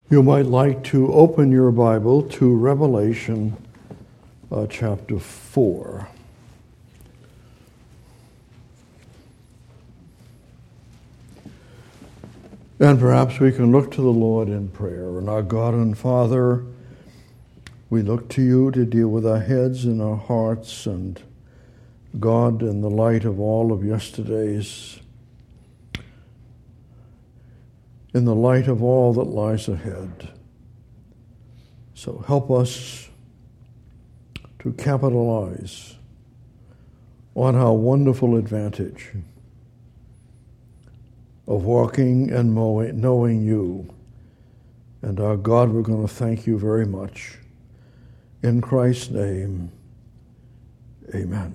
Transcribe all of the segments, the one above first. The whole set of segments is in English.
You might like to open your Bible to Revelation chapter 4. And perhaps we can look to the Lord in prayer. And our God and Father, we look to you to deal with our heads and our hearts, and God, in the light of all of yesterday's, in the light of all that lies ahead. So help us to capitalize on our wonderful advantage of walking and knowing you. And our God, we're going to thank you very much. In Christ's name, amen.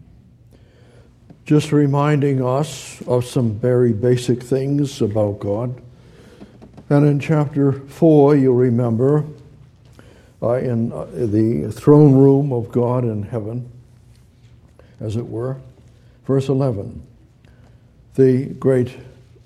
Just reminding us of some very basic things about God. And in chapter 4, you'll remember, in the throne room of God in heaven, as it were, verse 11, the great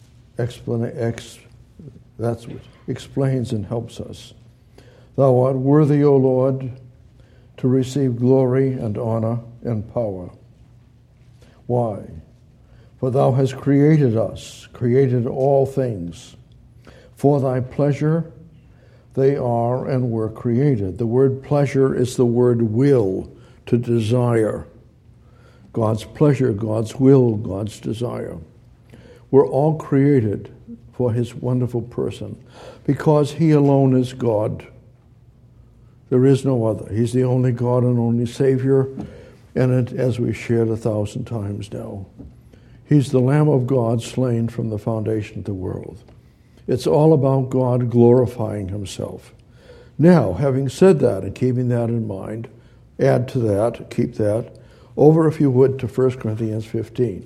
that's what explains and helps us. Thou art worthy, O Lord, to receive glory and honor and power. Why? For thou hast created us, created all things. For thy pleasure they are and were created. The word pleasure is the word will, to desire. God's pleasure, God's will, God's desire. We're all created for his wonderful person because he alone is God. There is no other. He's the only God and only Savior, and as we shared 1,000 times now, he's the Lamb of God slain from the foundation of the world. It's all about God glorifying himself. Now, having said that and keeping that in mind, add to that, keep that, over, if you would, to 1 Corinthians 15.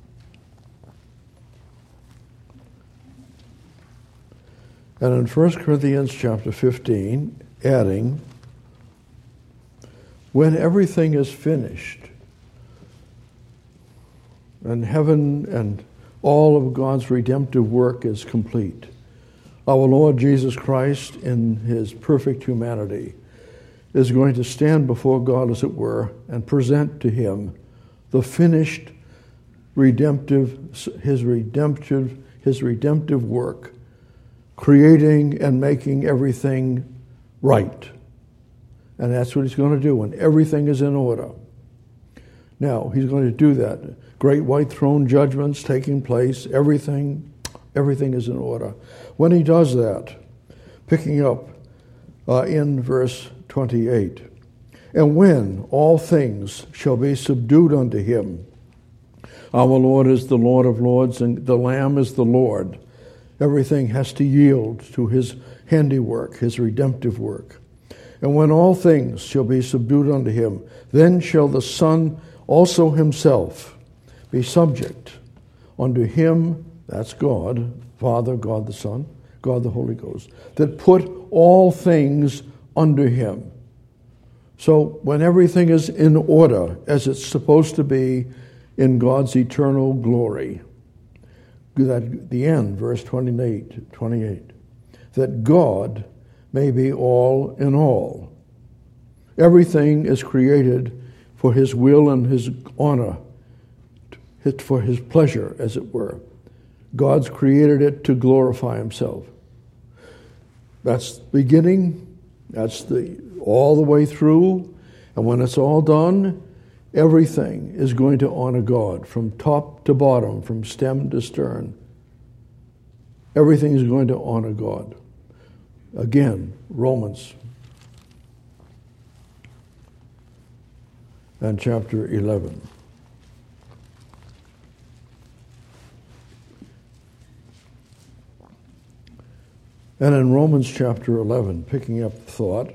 And in 1 Corinthians chapter 15, adding, when everything is finished, and heaven and all of God's redemptive work is complete, our Lord Jesus Christ, in his perfect humanity, is going to stand before God, as it were, and present to him the finished his redemptive work, creating and making everything right. And that's what he's going to do when everything is in order. Now, he's going to do that. Great white throne judgments taking place, everything is in order. When he does that, picking up in verse 28, and when all things shall be subdued unto him, our Lord is the Lord of lords, and the Lamb is the Lord. Everything has to yield to his handiwork, his redemptive work. And when all things shall be subdued unto him, then shall the Son also himself be subject unto him, that's God, Father, God the Son, God the Holy Ghost, that put all things under him. So when everything is in order, as it's supposed to be in God's eternal glory, at the end, verse 28, that God may be all in all. Everything is created for his will and his honor, for his pleasure, as it were. God's created it to glorify himself. That's the beginning, that's all the way through, and when it's all done, everything is going to honor God from top to bottom, from stem to stern. Everything is going to honor God. Again, Romans and chapter 11. And in Romans chapter 11, picking up the thought,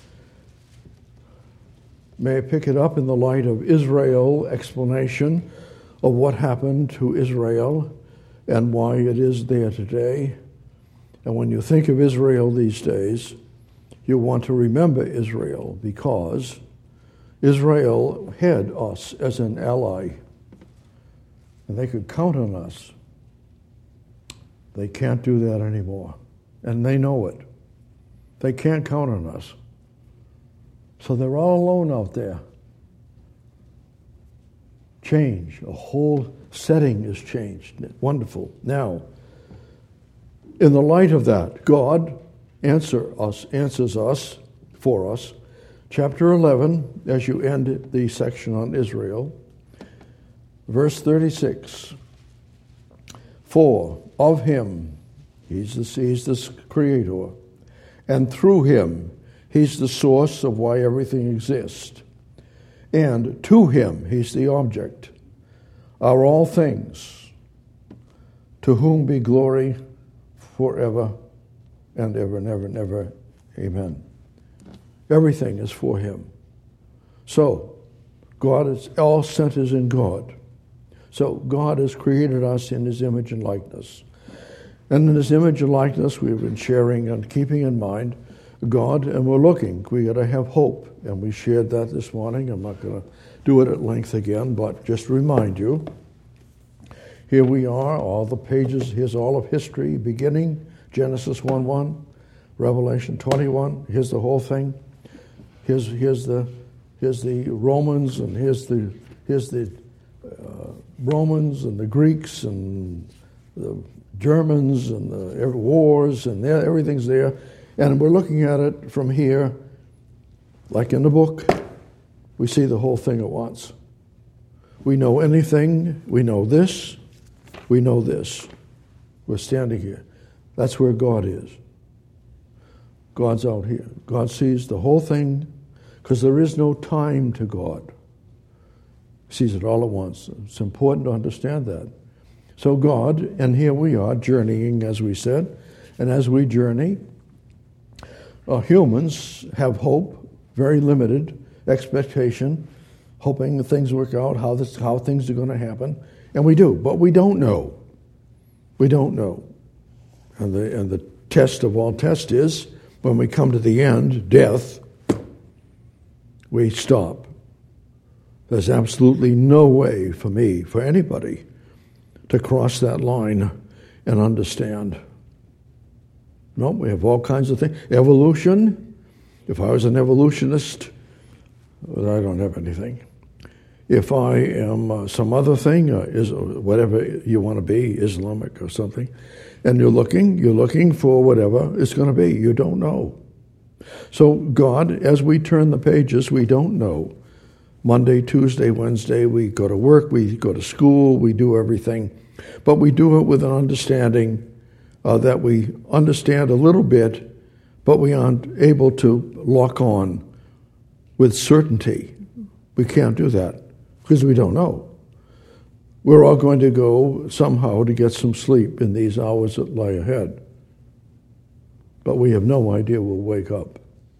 may I pick it up in the light of Israel explanation of what happened to Israel and why it is there today. And when you think of Israel these days, you want to remember Israel because Israel had us as an ally, and they could count on us. They can't do that anymore, and they know it. They can't count on us. So they're all alone out there. Change. A whole setting is changed. Wonderful. Now, in the light of that, God answers us for us. Chapter 11, as you end the section on Israel, verse 36. For of him, he's the creator, and through him, he's the source of why everything exists. And to him, he's the object, are all things, to whom be glory forever and ever and ever and ever. Amen. Everything is for him. So, God is all centers in God. So, God has created us in his image and likeness. And in his image and likeness, we've been sharing and keeping in mind God, and we're looking. We got to have hope, and we shared that this morning. I'm not going to do it at length again, but just remind you. Here we are, all the pages. Here's all of history, beginning Genesis 1:1, Revelation 21. Here's the whole thing. Here's the Romans, and here's the Romans and the Greeks and the Germans and the wars, and everything's there. And we're looking at it from here, like in the book. We see the whole thing at once. We know anything. We know this. We know this. We're standing here. That's where God is. God's out here. God sees the whole thing because there is no time to God. He sees it all at once. It's important to understand that. So God, and here we are journeying, as we said, and as we journey, humans have hope, very limited expectation, hoping that things work out, how things are going to happen, and we do, but we don't know. We don't know. And the test of all tests is, when we come to the end, death, we stop. There's absolutely no way for me, for anybody, to cross that line and understand. No, we have all kinds of things. Evolution, if I was an evolutionist, I don't have anything. If I am some other thing, is whatever you want to be, Islamic or something, and you're looking for whatever it's going to be. You don't know. So God, as we turn the pages, we don't know. Monday, Tuesday, Wednesday, we go to work, we go to school, we do everything. But we do it with an understanding that we understand a little bit, but we aren't able to lock on with certainty. We can't do that because we don't know. We're all going to go somehow to get some sleep in these hours that lie ahead. But we have no idea we'll wake up.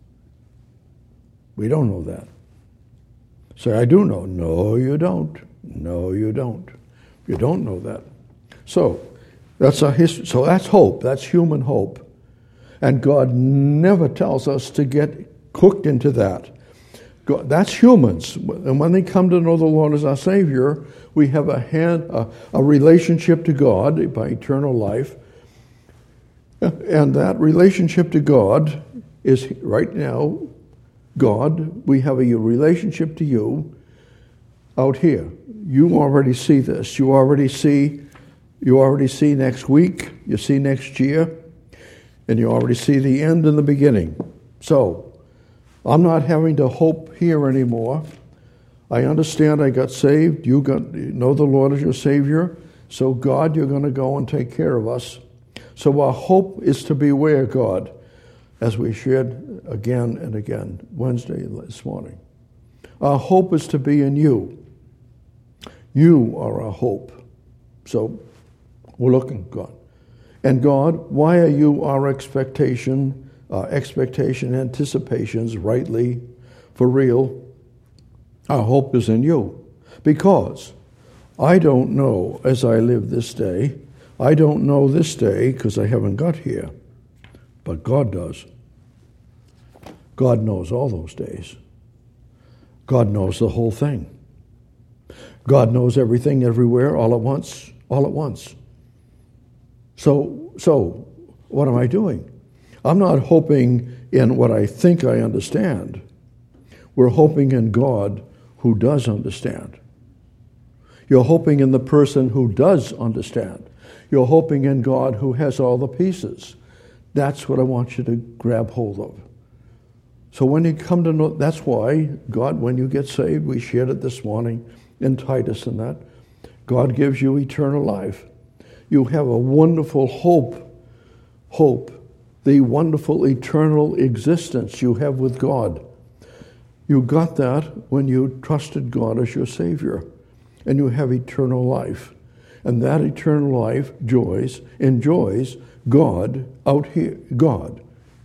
We don't know that. Say, I do know. No, you don't. No, you don't. You don't know that. So, that's our history. So that's hope. That's human hope. And God never tells us to get hooked into that. God, that's humans. And when they come to know the Lord as our Savior, we have a relationship to God by eternal life. And that relationship to God is right now, God, we have a relationship to you out here. You already see this. You already see next week. You see next year. And you already see the end and the beginning. So, I'm not having to hope here anymore. I understand I got saved. You know the Lord as your Savior. So, God, you're going to go and take care of us. So our hope is to be where, God, as we shared again and again, Wednesday this morning. Our hope is to be in you. You are our hope. So we're looking, God. And God, why are you our expectation, anticipations, rightly, for real? Our hope is in you. Because I don't know as I live this day, I don't know this day because I haven't got here, but God does. God knows all those days. God knows the whole thing. God knows everything, everywhere, all at once, all at once. So what am I doing? I'm not hoping in what I think I understand. We're hoping in God who does understand. You're hoping in the person who does understand. You're hoping in God who has all the pieces. That's what I want you to grab hold of. So when you come to know, that's why God, when you get saved, we shared it this morning in Titus and that, God gives you eternal life. You have a wonderful hope, the wonderful eternal existence you have with God. You got that when you trusted God as your Savior, and you have eternal life. And that eternal life enjoys God out here. God,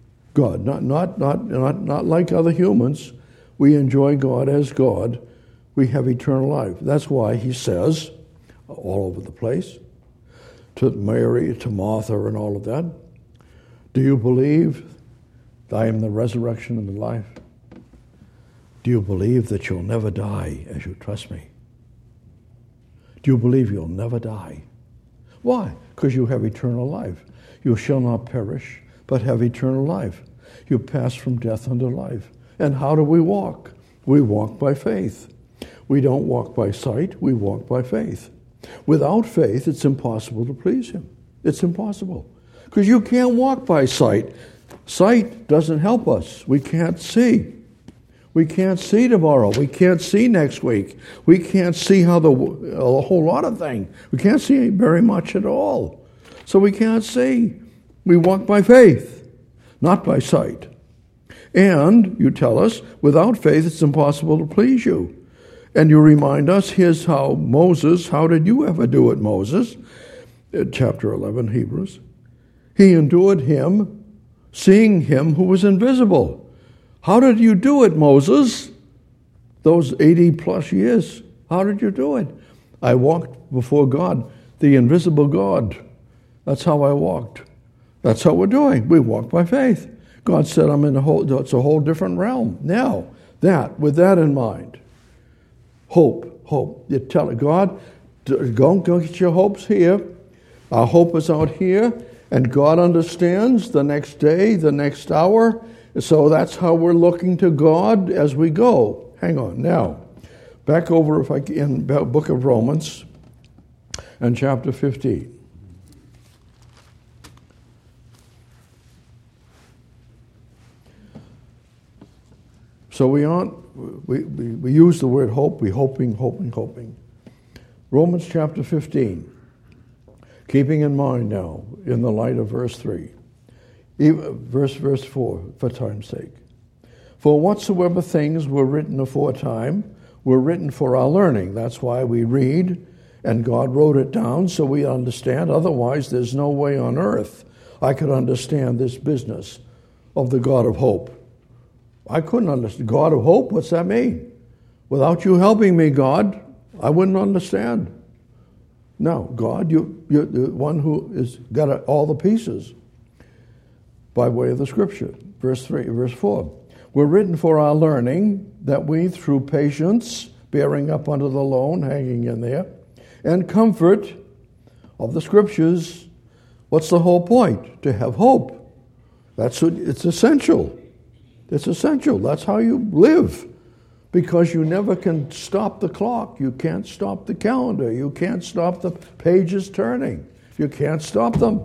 not like other humans. We enjoy God as God. We have eternal life. That's why he says, all over the place, to Mary, to Martha, and all of that, do you believe that I am the resurrection and the life? Do you believe that you'll never die as you trust me? Do you believe you'll never die? Why? Because you have eternal life. You shall not perish, but have eternal life. You pass from death unto life. And how do we walk? We walk by faith. We don't walk by sight, we walk by faith. Without faith, it's impossible to please him. It's impossible. Because you can't walk by sight. Sight doesn't help us. We can't see. We can't see tomorrow. We can't see next week. We can't see a whole lot of things. We can't see very much at all. So we can't see. We walk by faith, not by sight. And you tell us, without faith, it's impossible to please you. And you remind us, here's how did you ever do it, Moses? Chapter 11, Hebrews. He endured him, seeing him who was invisible. How did you do it, Moses? Those 80 plus years. How did you do it? I walked before God, the invisible God. That's how I walked. That's how we're doing. We walk by faith. God said it's a whole different realm. Now, with that in mind, hope. You tell God, go get your hopes here. Our hope is out here, and God understands the next day, the next hour. So that's how we're looking to God as we go. Hang on. Now, back over in the book of Romans and chapter 15. So we use the word hope. We're hoping. Romans chapter 15. Keeping in mind now, in the light of verse 3. Verse 4, for time's sake. For whatsoever things were written aforetime were written for our learning. That's why we read, and God wrote it down so we understand. Otherwise, there's no way on earth I could understand this business of the God of hope. I couldn't understand. God of hope, what's that mean? Without you helping me, God, I wouldn't understand. No, God, you're the one who has got all the pieces. By way of the scripture. Verse 4. We're written for our learning, that we, through patience, bearing up under the loan, hanging in there, and comfort of the scriptures. What's the whole point? To have hope. It's essential. It's essential. That's how you live. Because you never can stop the clock. You can't stop the calendar. You can't stop the pages turning. You can't stop them.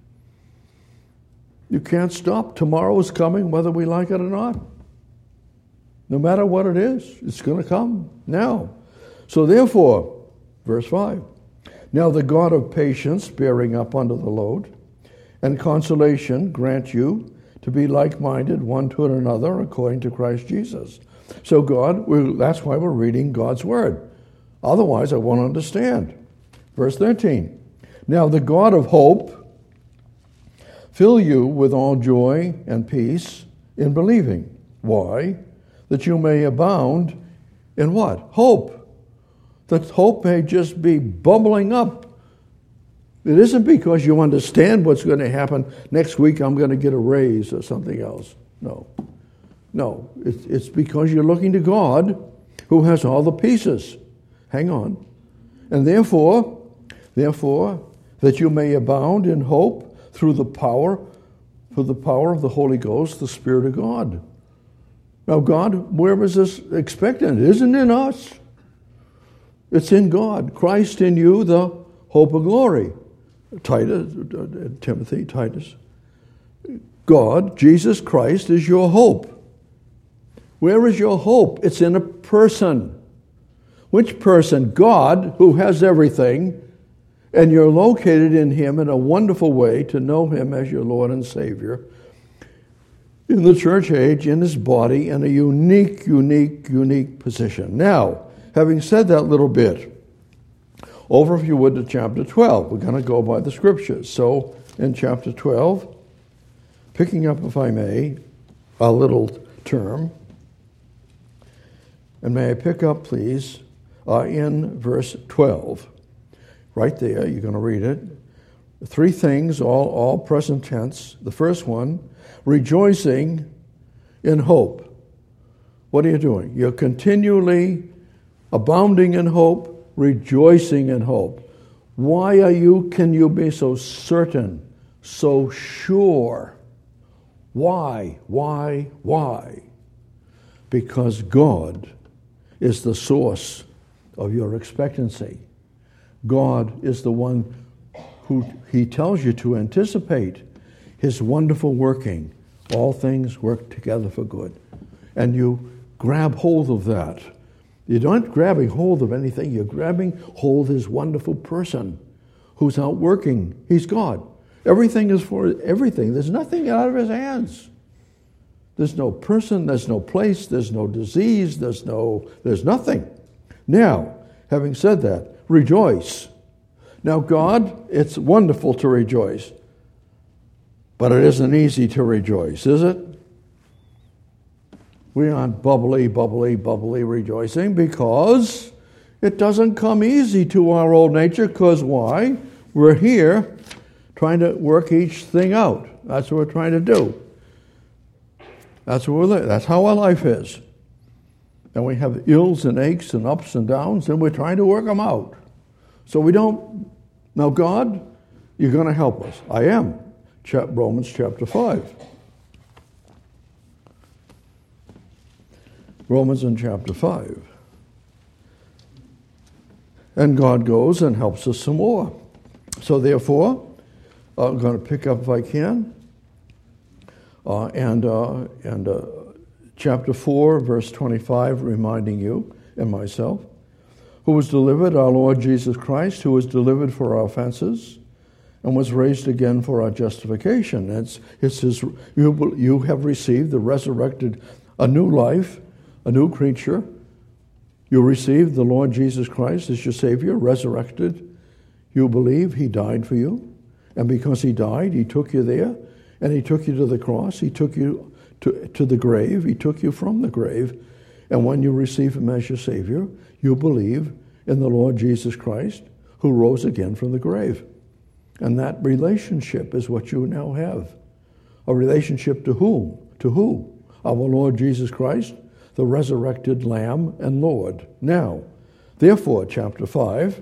You can't stop. Tomorrow is coming whether we like it or not. No matter what it is, it's going to come now. So therefore, verse 5, now the God of patience, bearing up under the load, and consolation grant you to be like-minded one to another according to Christ Jesus. So that's why we're reading God's word. Otherwise, I won't understand. Verse 13, now the God of hope fill you with all joy and peace in believing. Why? That you may abound in what? Hope. That hope may just be bubbling up. It isn't because you understand what's going to happen. Next week I'm going to get a raise or something else. No. It's because you're looking to God who has all the pieces. Hang on. And therefore, that you may abound in hope through the power for the power of the Holy Ghost, the Spirit of God. Now, God, where is this expectant? It isn't in us. It's in God. Christ in you, the hope of glory. Titus. God, Jesus Christ, is your hope. Where is your hope? It's in a person. Which person? God, who has everything, and you're located in Him in a wonderful way to know Him as your Lord and Savior. In the church age, in His body, in a unique position. Now, having said that little bit, over, if you would, to chapter 12. We're going to go by the Scriptures. So, in chapter 12, picking up, if I may, a little term, and may I pick up, please, in verse 12. Right there, you're going to read it. 3 things, all present tense. The first one, rejoicing in hope. What are you doing? You're continually abounding in hope, rejoicing in hope. Why can you be so certain, so sure? Why? Because God is the source of your expectancy. God is the one who He tells you to anticipate His wonderful working. All things work together for good. And you grab hold of that. You're not grabbing hold of anything. You're grabbing hold of His wonderful person who's out working. He's God. Everything is for everything. There's nothing out of His hands. There's no person, there's no place, there's no disease, there's nothing. Now, having said that, rejoice. Now, God, it's wonderful to rejoice, but it isn't easy to rejoice, is it? We aren't bubbly rejoicing because it doesn't come easy to our old nature. Because why? We're here trying to work each thing out. That's what we're trying to do. That's what we're living. That's how our life is. And we have ills and aches and ups and downs, and we're trying to work them out. So we don't. Now, God, you're going to help us. I am. Romans chapter 5. Romans in chapter 5. And God goes and helps us some more. So therefore, I'm going to pick up if I can. Chapter 4, verse 25, reminding you and myself, who was delivered, our Lord Jesus Christ, who was delivered for our offenses and was raised again for our justification. It's his, you have received the resurrected, a new life, a new creature. You received the Lord Jesus Christ as your Savior, resurrected. You believe He died for you. And because He died, He took you there. And He took you to the cross. He took you to the grave. He took you from the grave. And when you receive Him as your Savior, you believe in the Lord Jesus Christ, who rose again from the grave. And that relationship is what you now have. A relationship to whom? To who? Our Lord Jesus Christ, the resurrected Lamb and Lord. Now, therefore, chapter 5,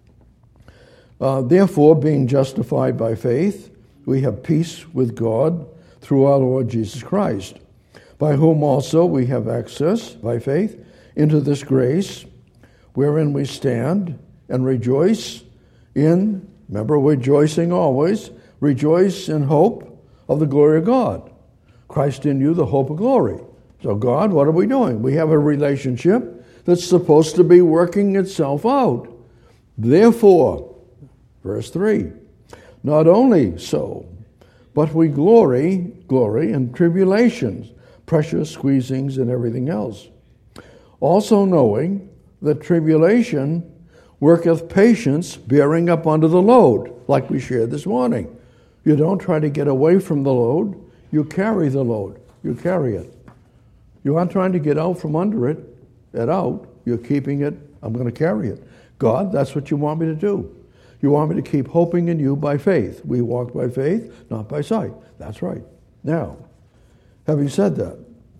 therefore, being justified by faith, we have peace with God through our Lord Jesus Christ, by whom also we have access, by faith, into this grace, wherein we stand and rejoice in, remember, rejoicing always, rejoice in hope of the glory of God. Christ in you, the hope of glory. So God, what are we doing? We have a relationship that's supposed to be working itself out. Therefore, verse 3, not only so, but we glory in tribulations, pressures, squeezings, and everything else. Also knowing that tribulation worketh patience, bearing up under the load, like we shared this morning. You don't try to get away from the load. You carry the load. You carry it. You aren't trying to get out from under it. You're keeping it. I'm going to carry it. God, that's what you want me to do. You want me to keep hoping in you by faith. We walk by faith, not by sight. That's right. Now, having said that,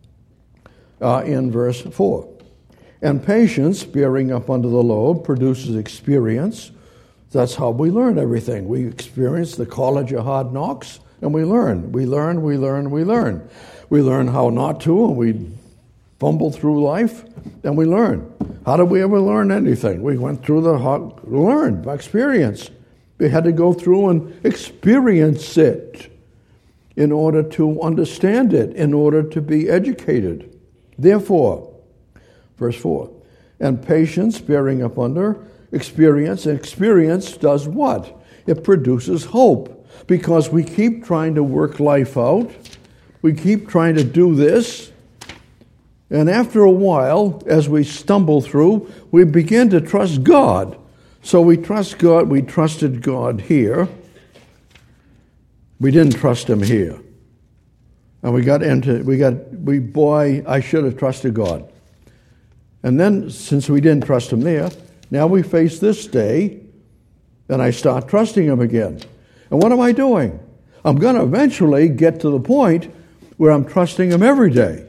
in verse 4, and patience, bearing up under the load, produces experience. That's how we learn everything. We experience the college of hard knocks, And we learn. We learn. We learn how not to, and we fumble through life, and we learn. How did we ever learn anything? We went through learned by experience. We had to go through and experience it in order to understand it, in order to be educated. Therefore, verse 4, and patience bearing up under experience, and experience does what? It produces hope, because we keep trying to work life out. We keep trying to do this. And after a while, as we stumble through, we begin to trust God. So we trust God. We trusted God here. We didn't trust Him here. And I should have trusted God. And then, since we didn't trust Him there, now we face this day, and I start trusting Him again. And what am I doing? I'm going to eventually get to the point where I'm trusting Him every day.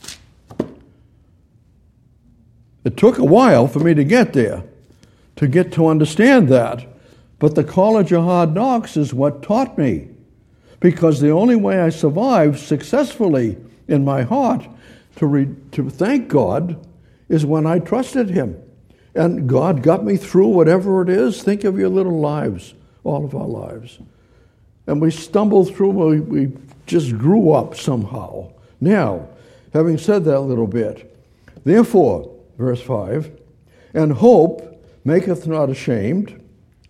It took a while for me to get there, to understand that. But the college of hard knocks is what taught me. Because the only way I survived successfully in my heart to thank God is when I trusted Him. And God got me through whatever it is. Think of your little lives, all of our lives. And we stumbled through, we just grew up somehow. Now, having said that a little bit, therefore, verse 5, and hope maketh not ashamed.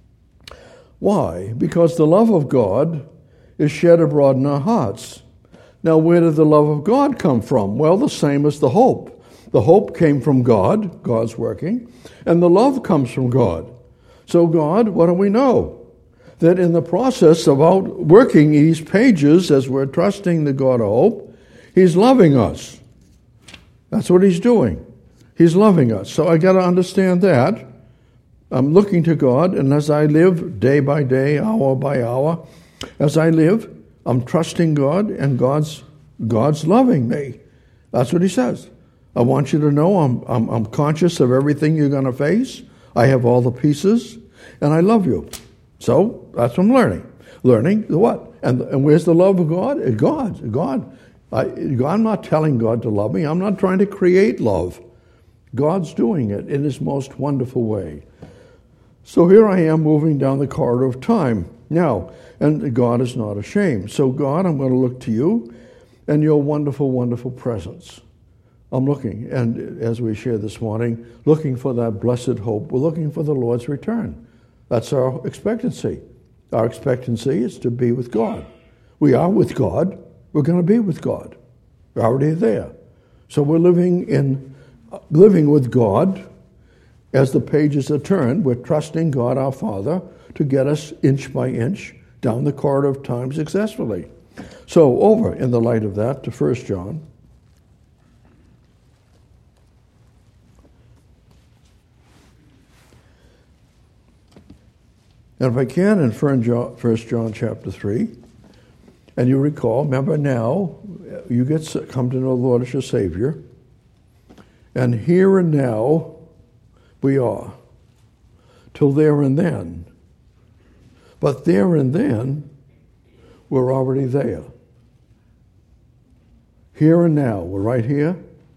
Why? Because the love of God is shed abroad in our hearts. Now, where did the love of God come from? Well, the same as the hope. The hope came from God, God's working, and the love comes from God. So God, what do we know? That in the process of working these pages as we're trusting the God of hope, He's loving us. That's what He's doing. He's loving us. So I got to understand that. I'm looking to God, and as I live day by day, hour by hour, as I live, I'm trusting God, and God's loving me. That's what He says. I want you to know I'm conscious of everything you're going to face. I have all the pieces, and I love you. So that's what I'm learning. Learning the what? And where's the love of God? God. I'm not telling God to love me. I'm not trying to create love. God's doing it in His most wonderful way. So here I am moving down the corridor of time. Now, and God is not ashamed. So God, I'm going to look to you and your wonderful, wonderful presence. I'm looking, and as we shared this morning, looking for that blessed hope. We're looking for the Lord's return. That's our expectancy. Our expectancy is to be with God. We are with God. We're going to be with God. We're already there. So we're living with God. As the pages are turned, we're trusting God our Father to get us inch by inch down the corridor of time successfully. So over in the light of that to 1 John. And if I can, in 1 John chapter 3, and you recall, remember now, you come to know the Lord as your Savior, and here and now we are, till there and then. But there and then, we're already there. Here and now, we're right here.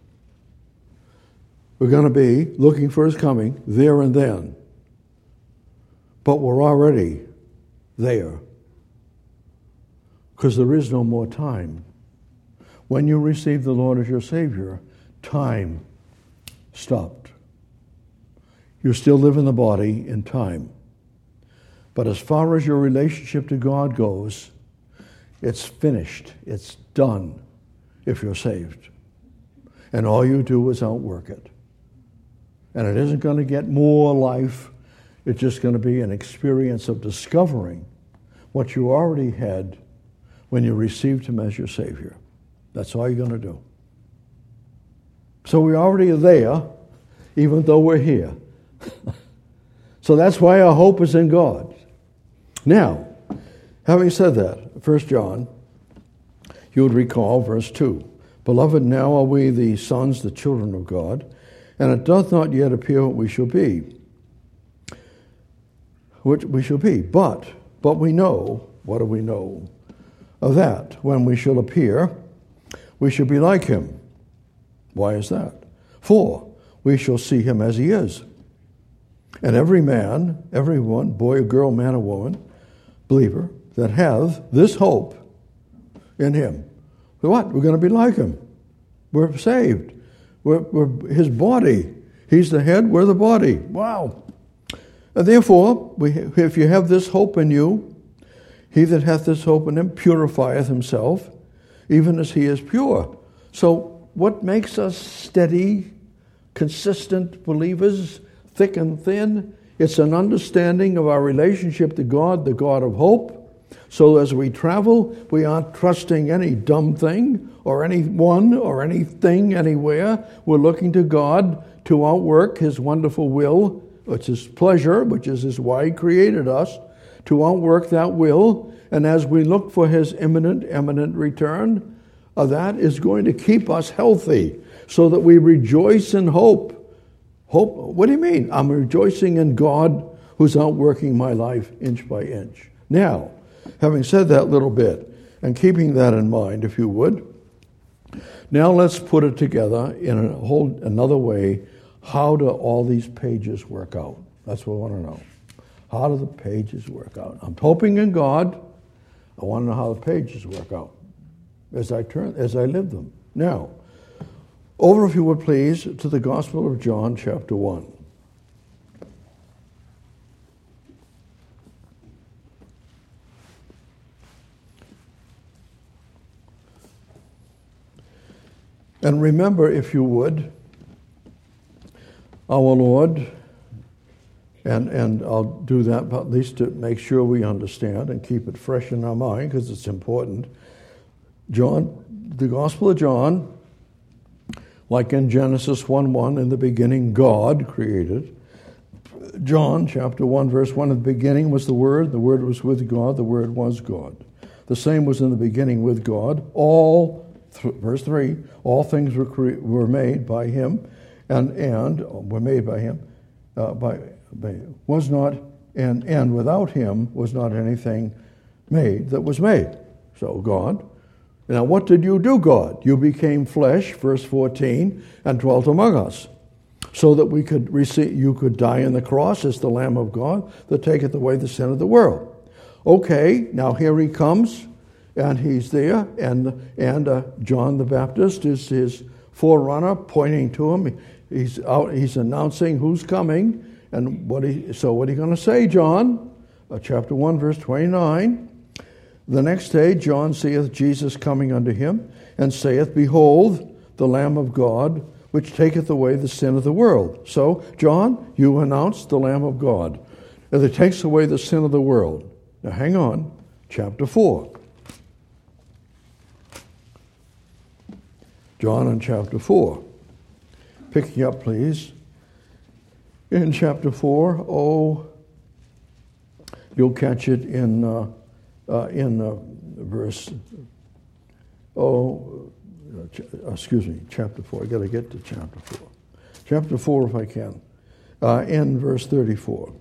We're going to be looking for His coming, there and then. But we're already there. Because there is no more time. When you receive the Lord as your Savior, time stopped. You still live in the body in time. But as far as your relationship to God goes, it's finished. It's done if you're saved. And all you do is outwork it. And it isn't going to get more life. It's just going to be an experience of discovering what you already had when you received Him as your Savior. That's all you're going to do. So we already are there, even though we're here. So that's why our hope is in God. Now, having said that, 1 John, you would recall verse 2. Beloved, now are we the sons, the children of God, and it doth not yet appear what we shall be. But we know, what do we know? that when we shall appear, we shall be like him. Why is that? For we shall see him as he is. And every man, everyone, boy or girl, man or woman, believer, that have this hope in him, what? We're going to be like him. We're saved. We're his body. He's the head, we're the body. Wow. And therefore, if you have this hope in you, he that hath this hope in him purifieth himself, even as he is pure. So what makes us steady, consistent believers, thick and thin? It's an understanding of our relationship to God, the God of hope. So as we travel, we aren't trusting any dumb thing or anyone or anything anywhere. We're looking to God to outwork his wonderful will, which is pleasure, which is why he created us, to outwork that will. And as we look for his imminent return, that is going to keep us healthy so that we rejoice in hope. Hope, what do you mean? I'm rejoicing in God who's outworking my life inch by inch. Now, having said that little bit, and keeping that in mind, if you would, now let's put it together in another way. How do all these pages work out? That's what I want to know. How do the pages work out? I'm hoping in God. I want to know how the pages work out as I live them. Now, over, if you would please, to the Gospel of John, chapter 1. And remember, if you would, our Lord, and I'll do that but at least to make sure we understand and keep it fresh in our mind because it's important. John, the Gospel of John, like in Genesis 1:1, in the beginning God created. John chapter 1, verse 1, in the beginning was the Word was with God, the Word was God. The same was in the beginning with God. Verse 3, all things were made by him, and were made by him, and without him was not anything made that was made. So God. Now what did you do, God? You became flesh, verse 14, and dwelt among us, so that we could you could die on the cross as the Lamb of God that taketh away the sin of the world. Okay, now here he comes. And he's there, and John the Baptist is his forerunner, pointing to him. He's announcing who's coming, and what are you going to say, John? Chapter 1, verse 29. The next day John seeth Jesus coming unto him, and saith, Behold, the Lamb of God, which taketh away the sin of the world. So, John, you announced the Lamb of God that takes away the sin of the world. Now hang on, chapter 4. John in chapter 4. Picking up, please. In chapter 4, you'll catch it in verse, chapter 4. I got to get to chapter 4. Chapter 4, if I can. In verse 34.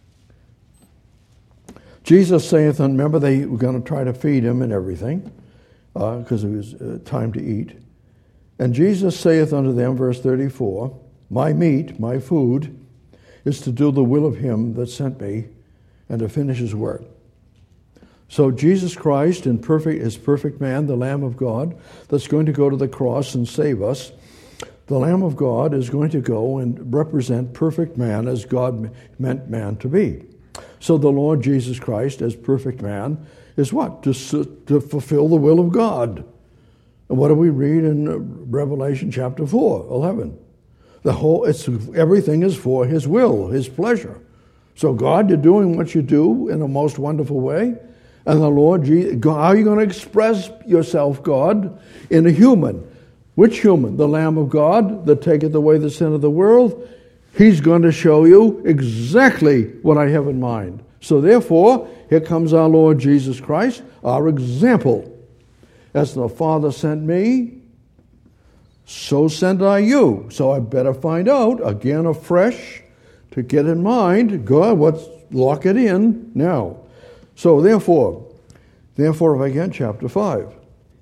Jesus saith, and remember they were going to try to feed him and everything, because it was time to eat. And Jesus saith unto them, verse 34, My meat, my food, is to do the will of him that sent me, and to finish his work. So Jesus Christ, is perfect man, the Lamb of God, that's going to go to the cross and save us. The Lamb of God is going to go and represent perfect man as God meant man to be. So the Lord Jesus Christ, as perfect man, is what? To fulfill the will of God. And what do we read in Revelation chapter 4:11? Everything is for his will, his pleasure. So God, you're doing what you do in a most wonderful way. And the Lord Jesus, how are you going to express yourself, God, in a human? Which human? The Lamb of God that taketh away the sin of the world. He's going to show you exactly what I have in mind. So therefore, here comes our Lord Jesus Christ, our example. As the Father sent me, so sent I you. So I better find out, again afresh, to get in mind, God, lock it in now. So therefore, Therefore, if I can, chapter 5.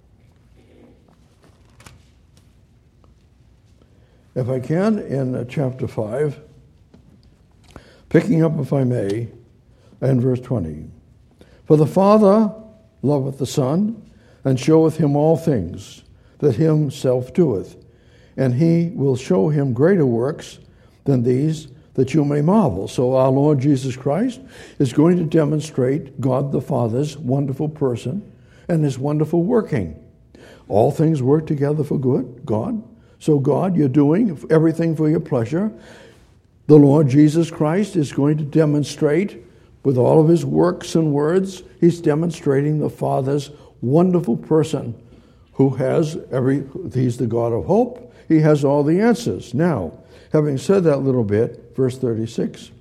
If I can, in chapter 5, picking up, if I may, in verse 20. For the Father loveth the Son, and showeth him all things that himself doeth. And he will show him greater works than these, that you may marvel. So our Lord Jesus Christ is going to demonstrate God the Father's wonderful person and his wonderful working. All things work together for good, God. So God, you're doing everything for your pleasure. The Lord Jesus Christ is going to demonstrate with all of his works and words, he's demonstrating the Father's wonderful person who has he's the God of hope. He has all the answers. Now, having said that little bit, verse 36.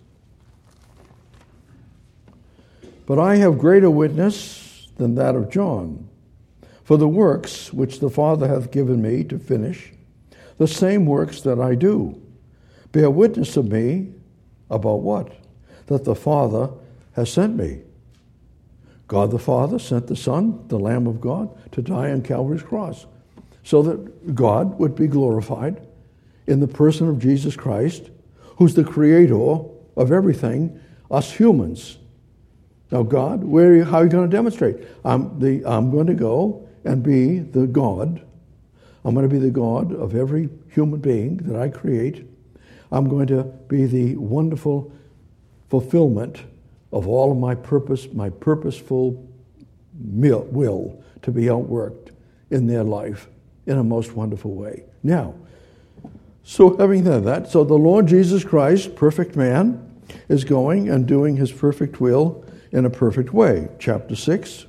But I have greater witness than that of John, for the works which the Father hath given me to finish, the same works that I do, bear witness of me about what? That the Father has sent me. God the Father sent the Son, the Lamb of God, to die on Calvary's cross, so that God would be glorified in the person of Jesus Christ, who's the creator of everything, us humans. Now God, how are you going to demonstrate? I'm going to go and be the God. I'm going to be the God of every human being that I create. I'm going to be the wonderful fulfillment of all of my purposeful will to be outworked in their life in a most wonderful way. Now, so having said that, so the Lord Jesus Christ, perfect man, is going and doing his perfect will in a perfect way. Chapter 6.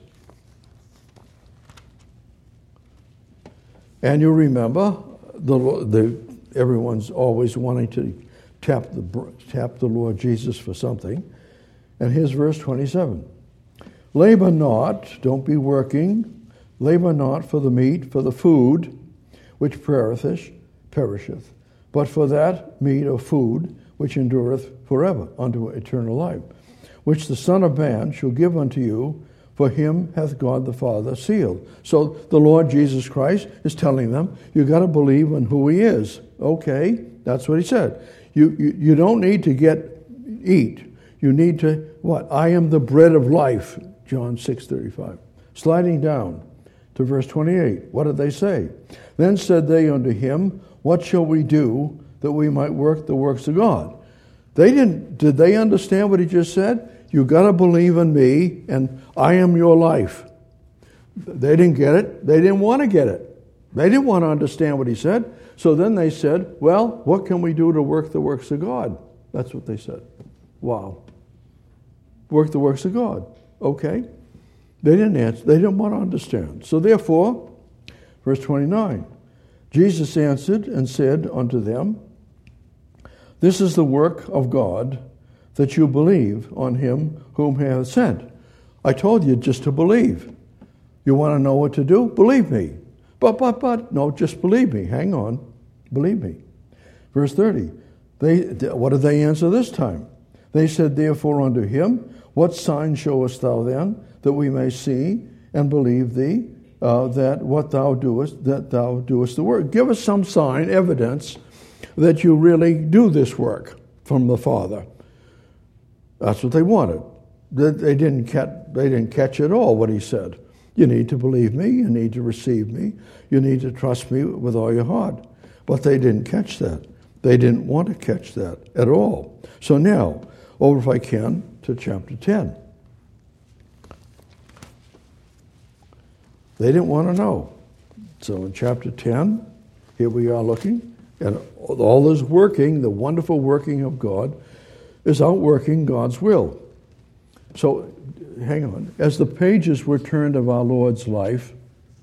And you remember, everyone's always wanting to tap the Lord Jesus for something. And here's verse 27. Labor not, don't be working, labor not for the meat, for the food, which perisheth, but for that meat or food, which endureth forever, unto eternal life, which the Son of Man shall give unto you, for him hath God the Father sealed. So the Lord Jesus Christ is telling them, you got to believe in who he is. Okay, that's what he said. You don't need to eat. You need to, what? I am the bread of life, John 6:35. Sliding down to verse 28, what did they say? Then said they unto him, what shall we do that we might work the works of God? Did they understand what he just said? You got to believe in me, and I am your life. They didn't get it. They didn't want to get it. They didn't want to understand what he said. So then they said, well, what can we do to work the works of God? That's what they said. Wow. Work the works of God. Okay. They didn't answer. They didn't want to understand. So therefore, verse 29, Jesus answered and said unto them, this is the work of God, that you believe on him whom he hath sent. I told you just to believe. You want to know what to do? Believe me. But, no, just believe me. Hang on. Believe me. Verse 30, what did they answer this time? They said, therefore unto him, what sign showest thou then, that we may see and believe thee, that thou doest the work? Give us some sign, evidence, that you really do this work from the Father. That's what they wanted. They didn't catch at all what he said. You need to believe me. You need to receive me. You need to trust me with all your heart. But they didn't catch that. They didn't want to catch that at all. So now, over if I can, to chapter 10. They didn't want to know. So in chapter 10, here we are looking, and all this working, the wonderful working of God, is outworking God's will. So, hang on. As the pages were turned of our Lord's life,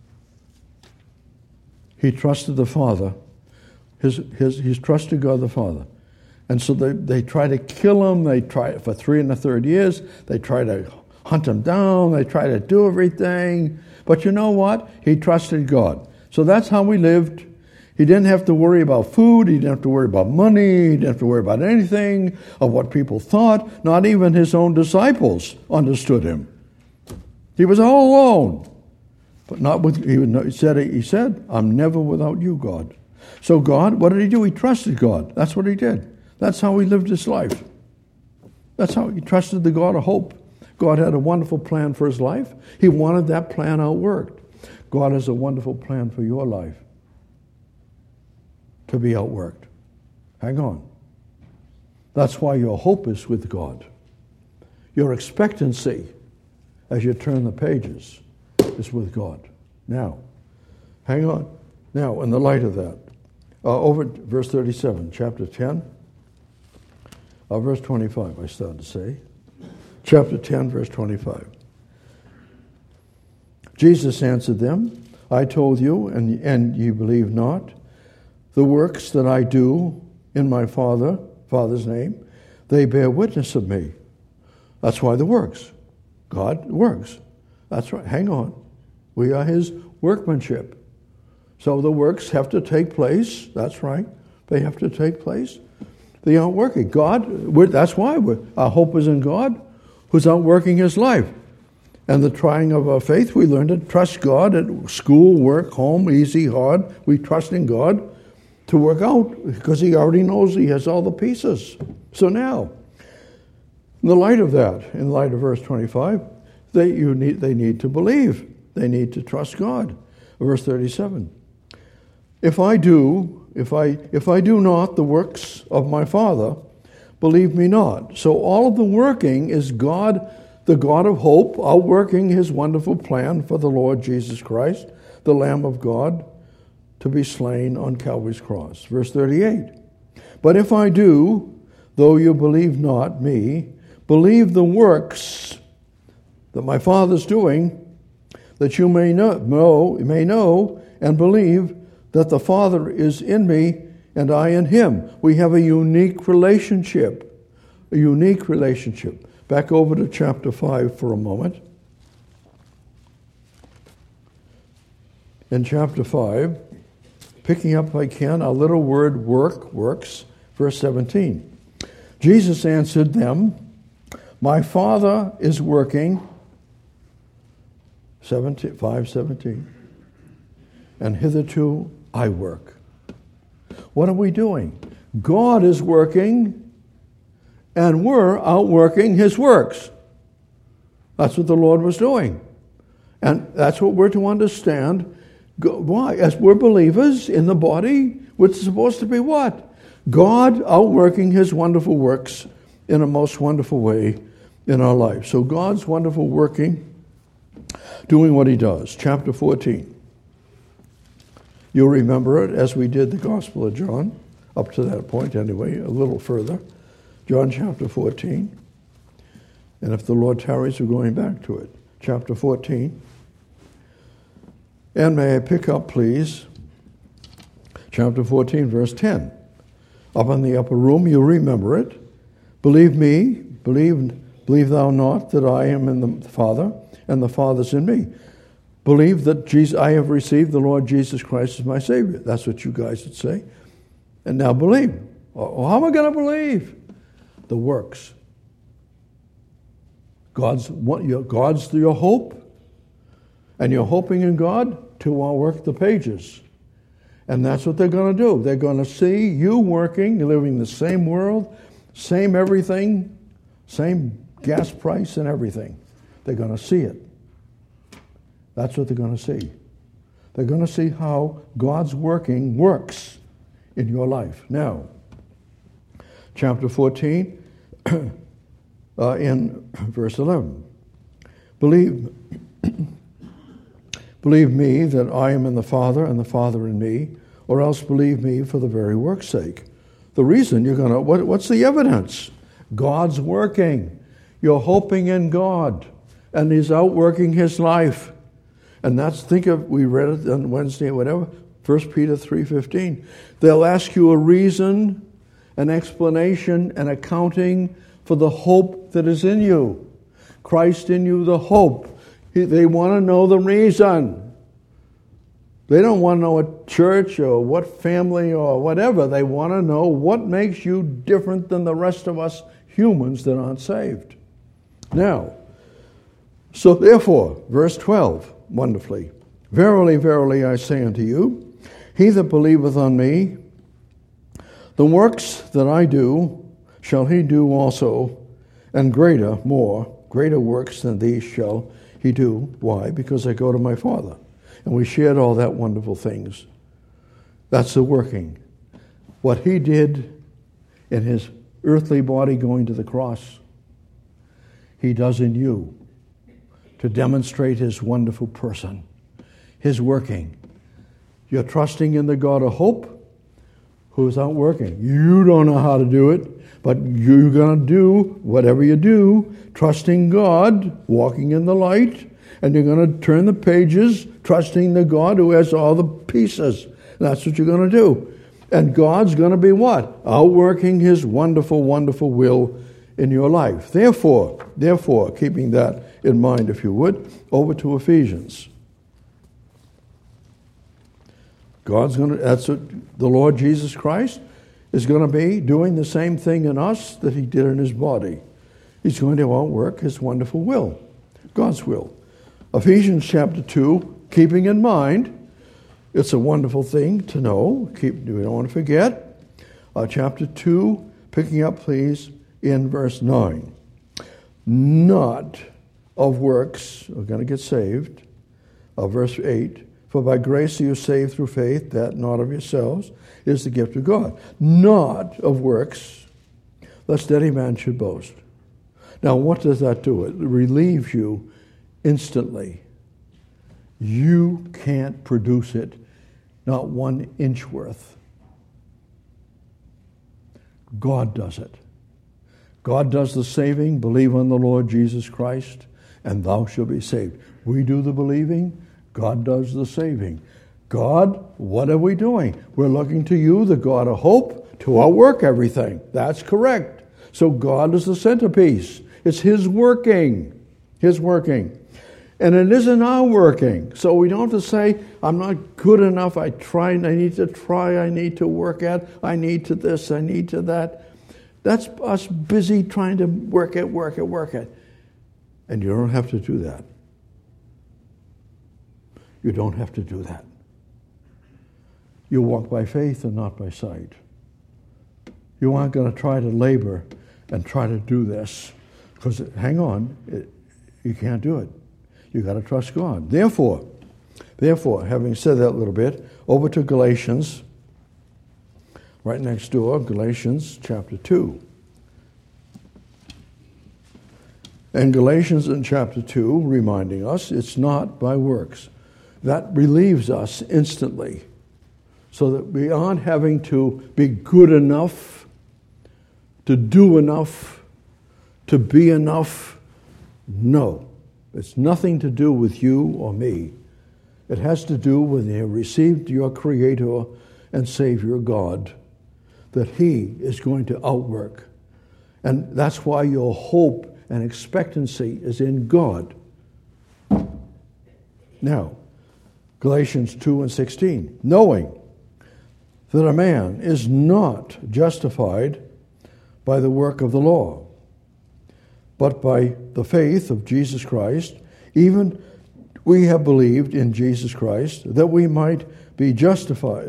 he trusted the Father. He's trusted God the Father. And so they try to kill him. They try for 3 1/3 years. They try to hunt him down. They try to do everything. But you know what? He trusted God. So that's how we lived. He didn't have to worry about food. He didn't have to worry about money. He didn't have to worry about anything of what people thought. Not even his own disciples understood him. He was all alone. But not with, he said, I'm never without you, God. So God, what did he do? He trusted God. That's what he did. That's how he lived his life. That's how he trusted the God of hope. God had a wonderful plan for his life. He wanted that plan outworked. God has a wonderful plan for your life to be outworked. Hang on. That's why your hope is with God. Your expectancy as you turn the pages is with God. Now, hang on. Now, in the light of that, over at verse 37, chapter 10, verse 25, I started to say. Chapter 10, verse 25. Jesus answered them, I told you, and you believe not. The works that I do in my Father's name, they bear witness of me. That's why the works. God works. That's right. Hang on. We are his workmanship. So the works have to take place. That's right. They have to take place. They aren't working. God, that's why our hope is in God, who's outworking his life. And the trying of our faith, we learn to trust God at school, work, home, easy, hard. We trust in God to work out because he already knows he has all the pieces. So now, in the light of that, in light of verse 25, they need to believe. They need to trust God. Verse 37. If I do not the works of my Father, believe me not. So all of the working is God, the God of hope, outworking his wonderful plan for the Lord Jesus Christ, the Lamb of God, to be slain on Calvary's cross. Verse 38. But if I do, though you believe not me, believe the works that my Father's doing, that you may know and believe that the Father is in me and I in him. We have a unique relationship. A unique relationship. Back over to chapter 5 for a moment. In chapter 5, picking up if I can, a little word works, verse 17. Jesus answered them, my Father is working, 5:17, and hitherto I work. What are we doing? God is working, and we're outworking his works. That's what the Lord was doing. And that's what we're to understand. Why? As we're believers in the body, we're supposed to be what? God outworking his wonderful works in a most wonderful way in our life. So God's wonderful working, doing what he does. Chapter 14. You'll remember it as we did the Gospel of John, up to that point anyway, a little further. John chapter 14. And if the Lord tarries, we're going back to it. Chapter 14. And may I pick up, please, chapter 14, verse 10. Up in the upper room, you remember it. Believe me, believe thou not that I am in the Father, and the Father's in me. Believe that I have received the Lord Jesus Christ as my Savior. That's what you guys would say. And now believe. How am I going to believe? The works. God's your hope, and you're hoping in God to outwork the pages. And that's what they're going to do. They're going to see you working, living in the same world, same everything, same gas price and everything. They're going to see it. That's what they're going to see. They're going to see how God's working works in your life. Now, chapter 14, in verse 11. Believe me that I am in the Father and the Father in me, or else believe me for the very work's sake. The reason you're going to, what's the evidence? God's working. You're hoping in God, and he's outworking his life. And that's, we read it on Wednesday or whatever, 1 Peter 3:15. They'll ask you a reason, an explanation, an accounting for the hope that is in you. Christ in you, the hope. They want to know the reason. They don't want to know what church or what family or whatever. They want to know what makes you different than the rest of us humans that aren't saved. Now, So therefore, verse 12, wonderfully, verily, verily, I say unto you, he that believeth on me, the works that I do shall he do also, and greater works than these shall he do. Why? Because I go to my Father. And we shared all that wonderful things. That's the working. What he did in his earthly body going to the cross, he does in you to demonstrate his wonderful person, his working. You're trusting in the God of hope who's out working. You don't know how to do it, but you're going to do whatever you do, trusting God, walking in the light, and you're going to turn the pages, trusting the God who has all the pieces. That's what you're going to do. And God's going to be what? Outworking his wonderful, wonderful will in your life. Therefore, keeping that in mind, if you would, over to Ephesians. That's what the Lord Jesus Christ is going to be doing the same thing in us that he did in his body. He's going to outwork his wonderful will, God's will. Ephesians chapter 2, keeping in mind, it's a wonderful thing to know. We don't want to forget. Chapter 2, picking up, please, in verse 9. Not of works, we're going to get saved. Verse 8. For by grace are you saved through faith, that not of yourselves is the gift of God. Not of works, lest any man should boast. Now, what does that do? It relieves you instantly. You can't produce it, not 1 inch worth. God does it. God does the saving. Believe on the Lord Jesus Christ, and thou shalt be saved. We do the believing. God does the saving. God, what are we doing? We're looking to you, the God of hope, to outwork everything. That's correct. So God is the centerpiece. It's his working. His working. And it isn't our working. So we don't have to say, I'm not good enough. I need to work at, I need to this, I need to that. That's us busy trying to work it. And you don't have to do that. You don't have to do that. You walk by faith and not by sight. You aren't going to try to labor and try to do this. Because, hang on, you can't do it. You've got to trust God. Therefore, having said that a little bit, over to Galatians, right next door, Galatians chapter 2. And Galatians in chapter 2, reminding us, it's not by works. That relieves us instantly, so that we aren't having to be good enough, to do enough, to be enough. No. It's nothing to do with you or me. It has to do with you received your Creator and Savior God, that he is going to outwork. And that's why your hope and expectancy is in God. Now, Galatians 2:16, knowing that a man is not justified by the work of the law, but by the faith of Jesus Christ. Even we have believed in Jesus Christ, that we might be justified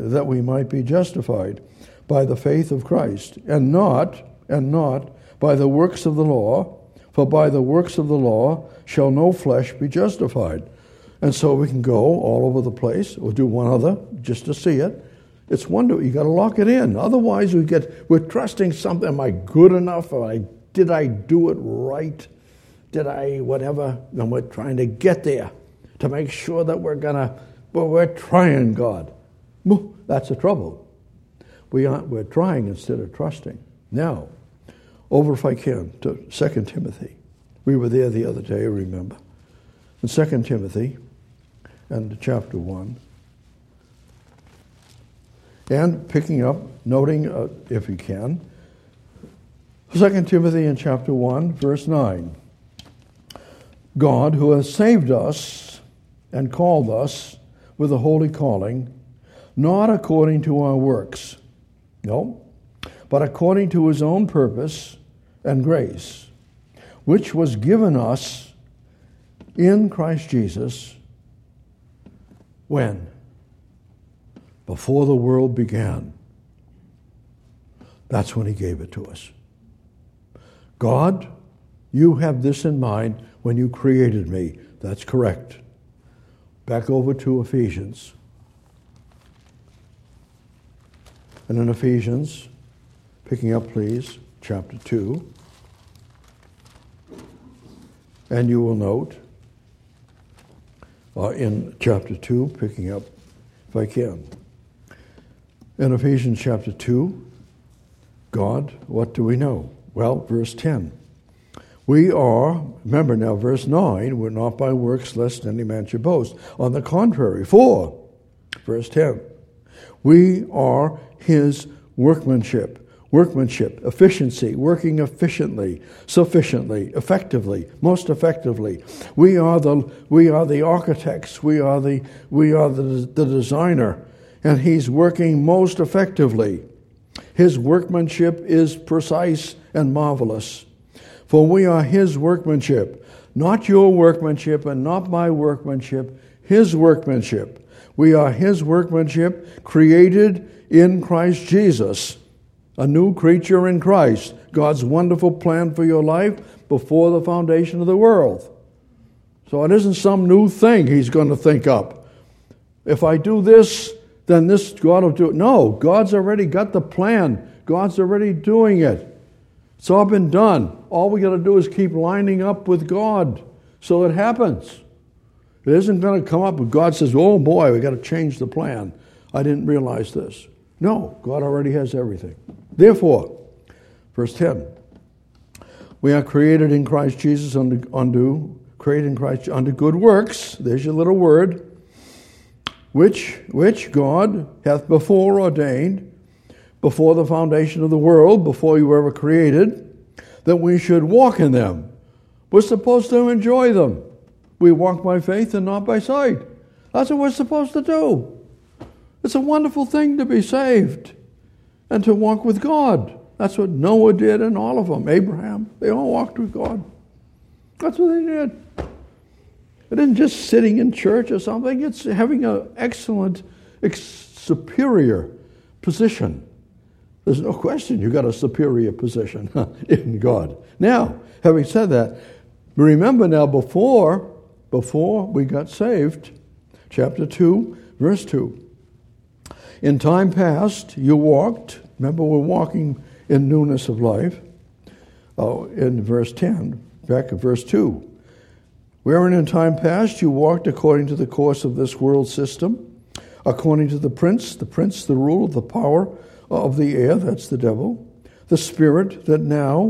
by the faith of Christ, and not by the works of the law, for by the works of the law shall no flesh be justified. And so we can go all over the place. We'll do one other just to see it. It's wonderful. You got to lock it in. Otherwise, we're trusting something. Am I good enough? Did I do it right? Did I whatever? And we're trying to get there to make sure that we're trying God. That's the trouble. We're trying instead of trusting. Now, over if I can to 2 Timothy. We were there the other day, remember. In 2 Timothy and chapter 1. And picking up, noting, if you can, 2 Timothy in chapter 1, verse 9. God, who has saved us and called us with a holy calling, not according to our works, no, but according to his own purpose and grace, which was given us in Christ Jesus. When? Before the world began. That's when he gave it to us. God, you have this in mind when you created me. That's correct. Back over to Ephesians. And in Ephesians, picking up please, chapter 2, and you will note in chapter 2, picking up, if I can, in Ephesians chapter 2, God, what do we know? Well, verse 10. We are, remember now, verse 9, we're not by works lest any man should boast. On the contrary, for, verse 10, we are his workmanship, efficiency, working efficiently, sufficiently, effectively, most effectively. We are the architects, we are the designer, and he's working most effectively. His workmanship is precise and marvelous. For we are his workmanship, not your workmanship and not my workmanship, his workmanship. We are his workmanship, created in Christ Jesus, a new creature in Christ, God's wonderful plan for your life before the foundation of the world. So it isn't some new thing he's going to think up. If I do this, then this God will do it. No, God's already got the plan. God's already doing it. It's all been done. All we got to do is keep lining up with God so it happens. It isn't going to come up and God says, oh boy, we got to change the plan. I didn't realize this. No, God already has everything. Therefore, verse 10, we are created in Christ Jesus unto good works. There's your little word. Which God hath before ordained, before the foundation of the world, before you were ever created, that we should walk in them. We're supposed to enjoy them. We walk by faith and not by sight. That's what we're supposed to do. It's a wonderful thing to be saved and to walk with God. That's what Noah did and all of them. Abraham, they all walked with God. That's what they did. It isn't just sitting in church or something. It's having an excellent, superior position. There's no question you got a superior position in God. Now, having said that, remember now before we got saved, chapter 2, verse 2. In time past, you walked. Remember, we're walking in newness of life. In verse 10, back at verse 2. Wherein in time past you walked according to the course of this world system, according to the prince, the rule of the power of the air, that's the devil, the spirit that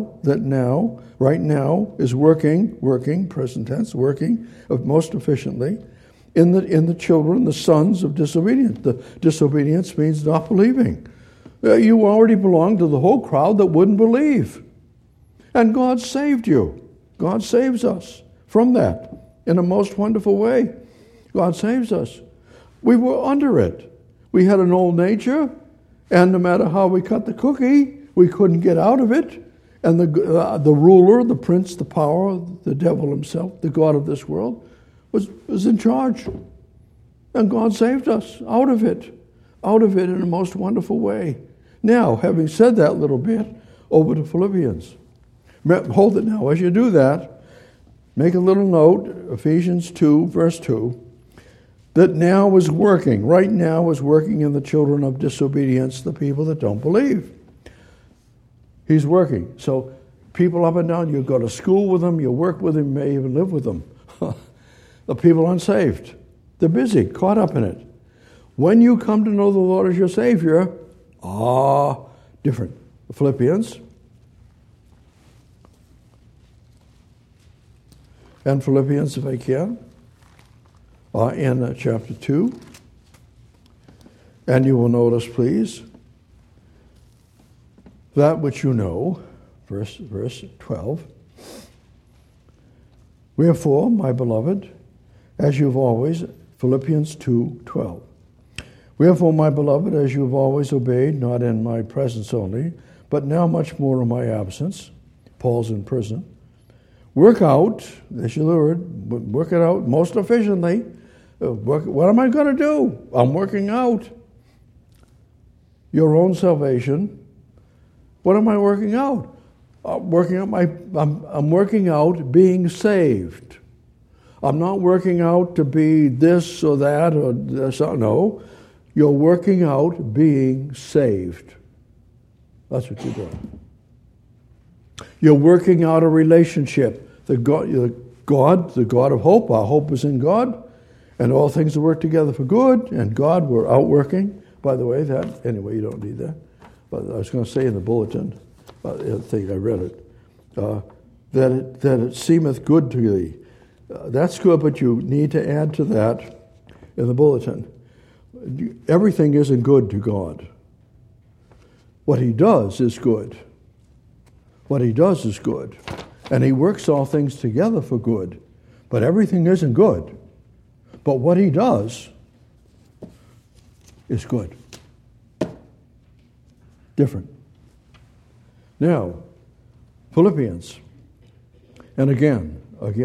right now is working, present tense, working most efficiently in the children, the sons of disobedience. The disobedience means not believing. You already belong to the whole crowd that wouldn't believe. And God saved you. God saves us from that in a most wonderful way. God saves us. We were under it. We had an old nature, and no matter how we cut the cookie, we couldn't get out of it. And the ruler, the prince, the power, the devil himself, the God of this world, was in charge. And God saved us out of it in a most wonderful way. Now, having said that little bit, over to Philippians. Hold it now. As you do that, make a little note, Ephesians 2, verse 2, that now is working, right now is working in the children of disobedience, the people that don't believe. He's working. So people up and down, you go to school with them, you work with them, you may even live with them. The people unsaved, they're busy, caught up in it. When you come to know the Lord as your Savior, different. Philippians. And Philippians, if I can, in chapter 2. And you will notice, please, that which you know, verse 12. Wherefore, my beloved, as you've always, Philippians 2:12. Wherefore, my beloved, as you have always obeyed, not in my presence only, but now much more in my absence, Paul's in prison, Work out, that's your word, work it out most efficiently. What am I going to do? I'm working out your own salvation. What am I working out? I'm working out being saved. I'm not working out to be this or that or this. No, you're working out being saved. That's what you're doing. You're working out a relationship. The God, the God of hope. Our hope is in God, and all things will work together for good. And God, we're outworking. By the way, anyway, you don't need that. But I was going to say in the bulletin, I think I read it, that it seemeth good to thee. That's good, but you need to add to that in the bulletin. Everything isn't good to God. What He does is good. What He does is good. And He works all things together for good. But everything isn't good. But what He does is good. Different. Now, Philippians. And again,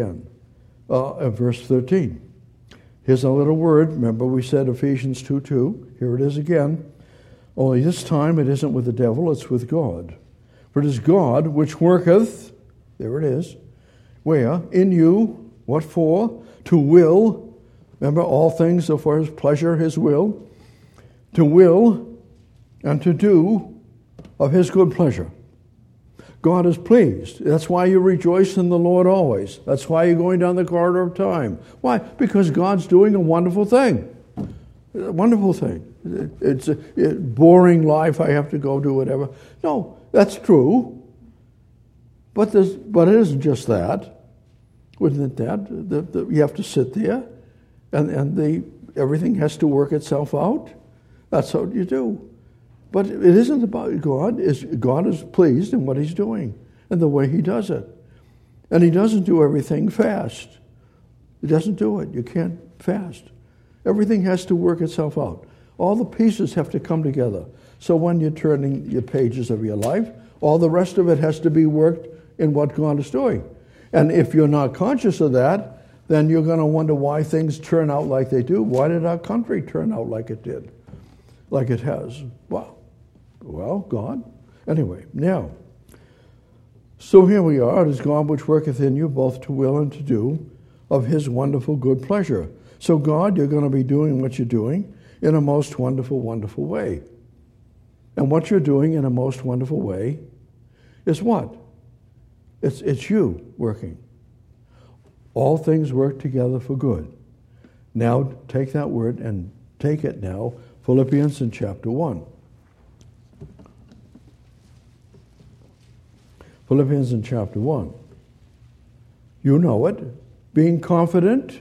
verse 13. Here's a little word. Remember we said Ephesians 2:2. Here it is again. Only this time it isn't with the devil, it's with God. For it is God which worketh, there it is, where? In you, what for? To will, remember all things are for His pleasure, His will, to will and to do of His good pleasure. God is pleased. That's why you rejoice in the Lord always. That's why you're going down the corridor of time. Why? Because God's doing a wonderful thing. A wonderful thing. It's a boring life. I have to go do whatever. No, that's true. But it isn't just that. Wasn't it that? You have to sit there, and everything has to work itself out. That's what you do. But it isn't about God. God is pleased in what He's doing and the way He does it. And He doesn't do everything fast. He doesn't do it. You can't fast. Everything has to work itself out. All the pieces have to come together. So when you're turning your pages of your life, all the rest of it has to be worked in what God is doing. And if you're not conscious of that, then you're going to wonder why things turn out like they do. Why did our country turn out like it did? Like it has? Well, God. Anyway, now, so here we are. It is God which worketh in you both to will and to do of His wonderful good pleasure. So God, you're going to be doing what you're doing in a most wonderful, wonderful way. And what you're doing in a most wonderful way is what? It's you working. All things work together for good. Now take that word and take it now, Philippians in chapter 1. Philippians in chapter 1. You know it. Being confident,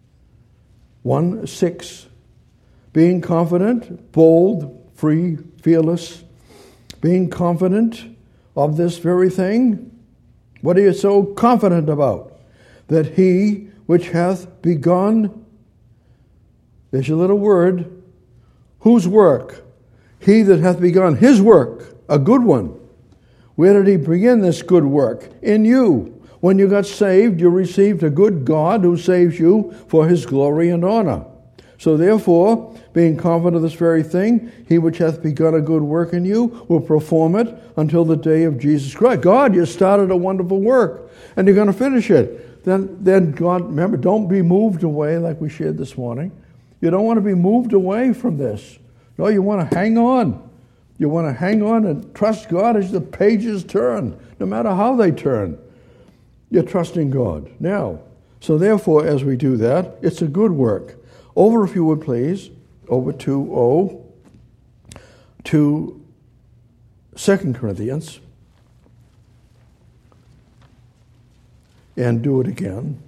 1:6. Being confident, bold, free, fearless. Being confident of this very thing. What are you so confident about? That He which hath begun, there's your little word, whose work? He that hath begun His work, a good one. Where did He begin this good work? In you. When you got saved, you received a good God who saves you for His glory and honor. So therefore, being confident of this very thing, He which hath begun a good work in you will perform it until the day of Jesus Christ. God, you started a wonderful work, and you're going to finish it. Then God, remember, don't be moved away like we shared this morning. You don't want to be moved away from this. No, you want to hang on. You want to hang on and trust God as the pages turn, no matter how they turn. You're trusting God. Now, so therefore, as we do that, it's a good work. Over, if you would please, over to 2 Corinthians. And do it again.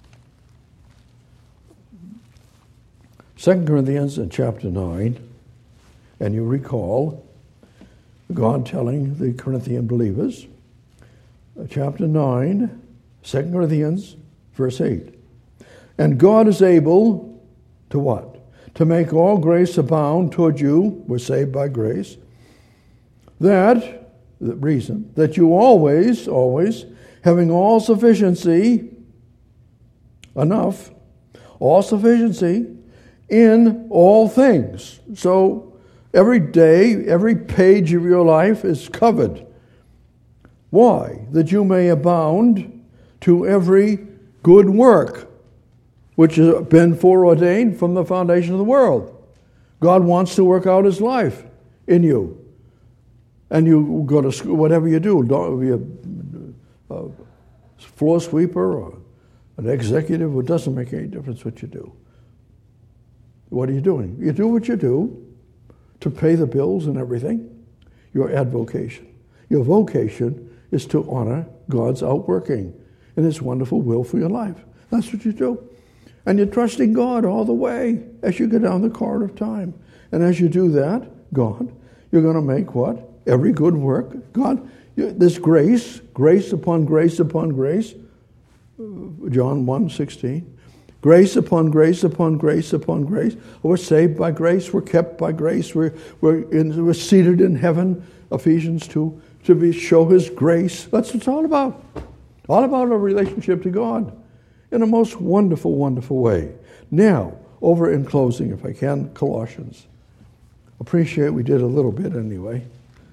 2 Corinthians in chapter 9. And you recall God telling the Corinthian believers, chapter 9, 2 Corinthians, verse 8. And God is able to what? To make all grace abound toward you, we're saved by grace, that, the reason, that you always, having all sufficiency, enough, all sufficiency in all things. So every day, every page of your life is covered. Why? That you may abound to every good work, which has been foreordained from the foundation of the world. God wants to work out his life in you. And you go to school, whatever you do, be a floor sweeper or an executive, it doesn't make any difference what you do. What are you doing? You do what you do to pay the bills and everything. Your avocation. Your vocation is to honor God's outworking in his wonderful will for your life. That's what you do. And you're trusting God all the way as you go down the corridor of time. And as you do that, God, you're going to make what? Every good work. God, this grace upon grace upon grace. John 1:16. Grace upon grace upon grace upon grace. We're saved by grace. We're kept by grace. We're seated in heaven. Ephesians 2. To show his grace. That's what it's all about. All about a relationship to God in a most wonderful, wonderful way. Now, over in closing, if I can, Colossians. Appreciate we did a little bit anyway.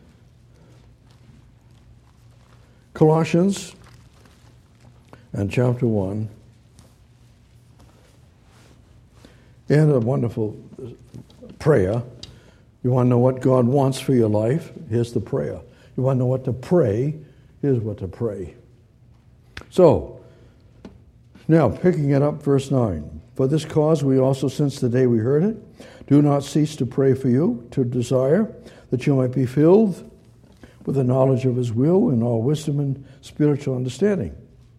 Colossians and chapter 1. And a wonderful prayer. You want to know what God wants for your life? Here's the prayer. You want to know what to pray? Here's what to pray. So, now picking it up, verse 9. For this cause we also, since the day we heard it, do not cease to pray for you, to desire that you might be filled with the knowledge of his will and all wisdom and spiritual understanding.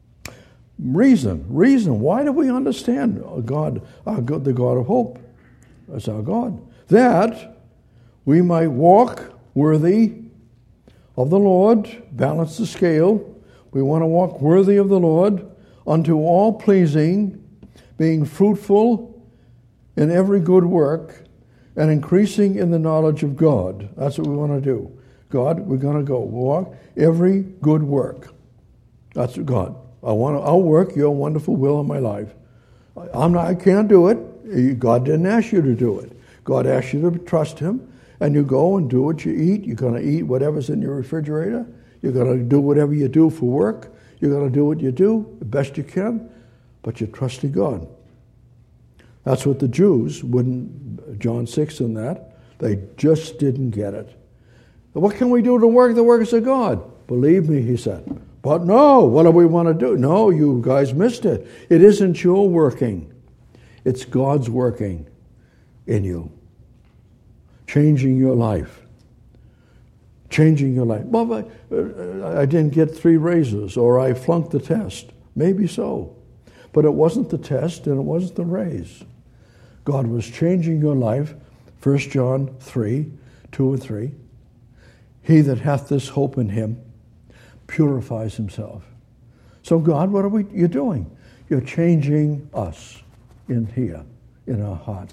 Reason. Why do we understand God, the God of hope? That's our God. That we might walk worthy of the Lord, balance the scale. We want to walk worthy of the Lord, unto all pleasing, being fruitful in every good work, and increasing in the knowledge of God. That's what we want to do. God, we're going to go walk every good work. That's God. I'll work your wonderful will in my life. I can't do it. God didn't ask you to do it. God asked you to trust him, and you go and do what you eat. You're going to eat whatever's in your refrigerator. You're going to do whatever you do for work. You're going to do what you do the best you can, but you're trusting God. That's what the Jews wouldn't, John 6 and that, they just didn't get it. What can we do to work the works of God? Believe me, he said. But no, what do we want to do? No, you guys missed it. It isn't your working. It's God's working in you. Changing your life. Changing your life. Well, I didn't get 3 raises, or I flunked the test. Maybe so. But it wasn't the test and it wasn't the raise. God was changing your life. 1 John 3, 2 and 3. He that hath this hope in him purifies himself. So God, what are you doing? You're changing us in here, in our heart.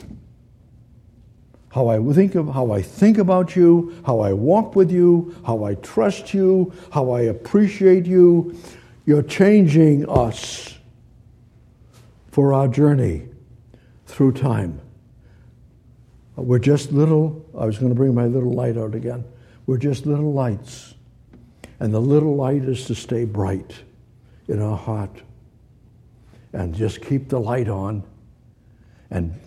How I think about you, how I walk with you, how I trust you, how I appreciate you. You're changing us for our journey through time. We're just little, I was going to bring my little light out again. We're just little lights. And the little light is to stay bright in our heart. And just keep the light on. And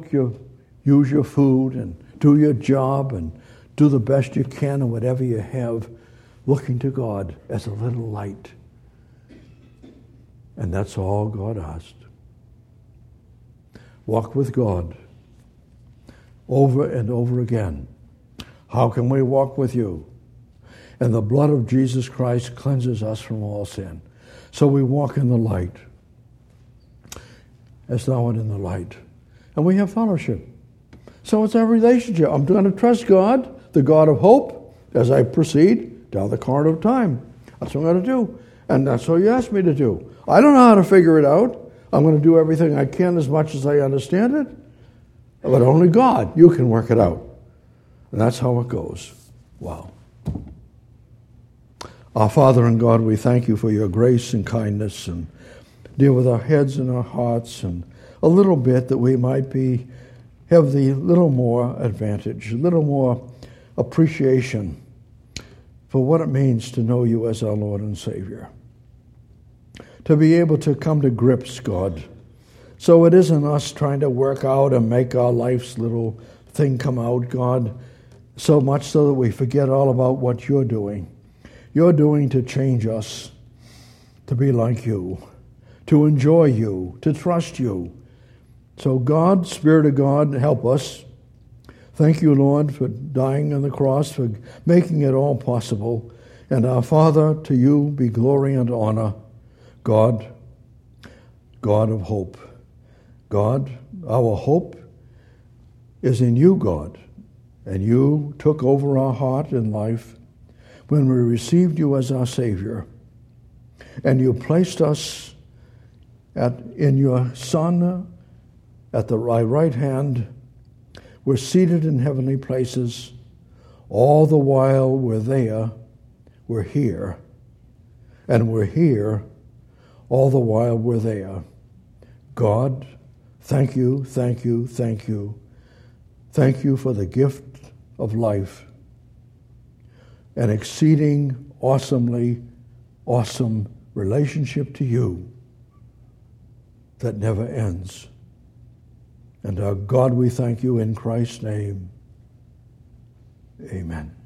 use your food and do your job and do the best you can in whatever you have, looking to God as a little light. And that's all God asked. Walk with God over and over again. How can we walk with you? And the blood of Jesus Christ cleanses us from all sin. So we walk in the light, as thou art in the light. And we have fellowship. So it's our relationship. I'm going to trust God, the God of hope, as I proceed down the corridor of time. That's what I'm going to do. And that's what you asked me to do. I don't know how to figure it out. I'm going to do everything I can as much as I understand it. But only God, you can work it out. And that's how it goes. Wow. Our Father and God, we thank you for your grace and kindness, and deal with our heads and our hearts, and a little bit that we might have the little more advantage, a little more appreciation for what it means to know you as our Lord and Savior. To be able to come to grips, God, so it isn't us trying to work out and make our life's little thing come out, God, so much so that we forget all about what you're doing. You're doing to change us, to be like you, to enjoy you, to trust you. So God, Spirit of God, help us. Thank you, Lord, for dying on the cross, for making it all possible. And our Father, to you be glory and honor. God, God of hope. God, our hope is in you, God. And you took over our heart and life when we received you as our Savior. And you placed us in your Son at the right hand. We're seated in heavenly places. All the while we're there, we're here. And we're here all the while we're there. God, thank you, thank you, thank you. Thank you for the gift of life. An exceeding, awesomely awesome relationship to you that never ends. And our God, we thank you in Christ's name. Amen.